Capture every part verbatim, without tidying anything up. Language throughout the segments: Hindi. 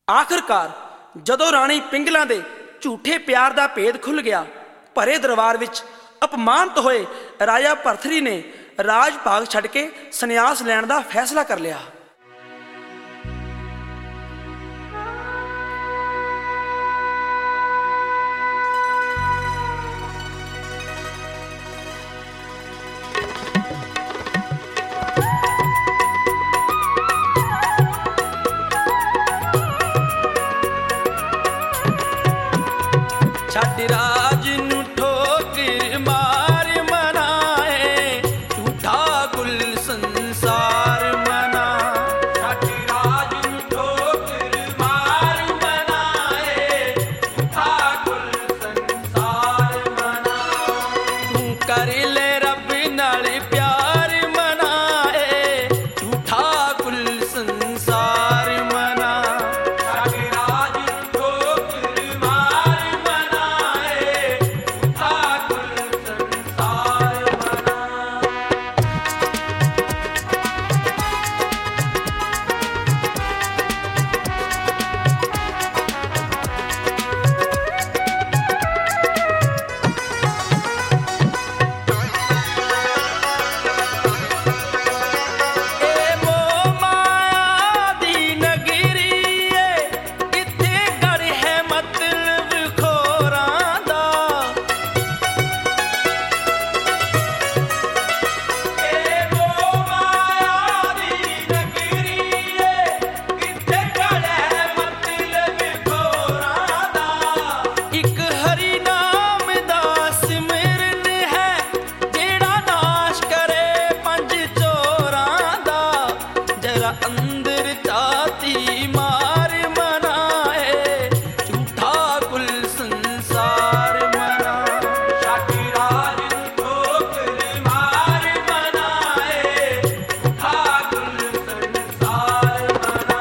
आखिरकार जदों राणी पिंगला दे झूठे प्यार दा भेद खुल गया, भरे दरबार विच अपमानित होए राजा भरथरी ने राज भाग छड़ के संन्यास लैण दा फैसला कर लिया। राज नू ठोकर मार मनाए, झूठा कुल संसार मना। राज नू ठोकर मार मनाए, झूठा कुल संसार मना। तू कर ले रब नाल प्यार मनाए, झूठा कुल संसार मना। अंदर जाती मार मनाए, झूठा कुल संसार मना। राज नू ठोकर मार मनाए, झूठा कुल संसार मना।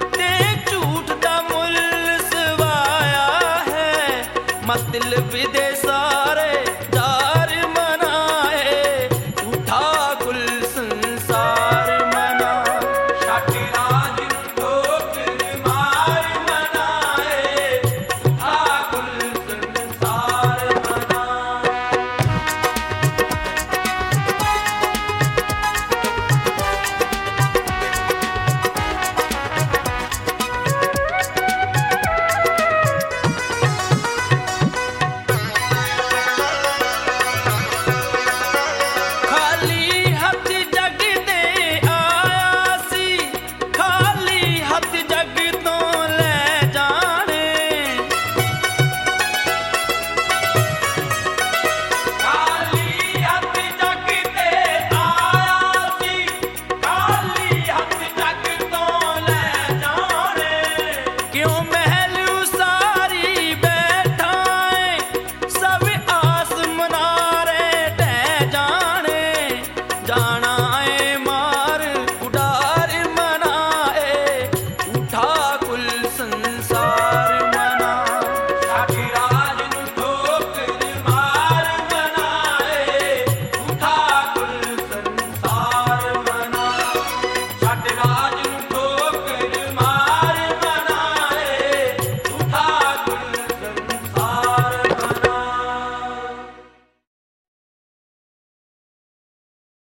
मतलब विदेश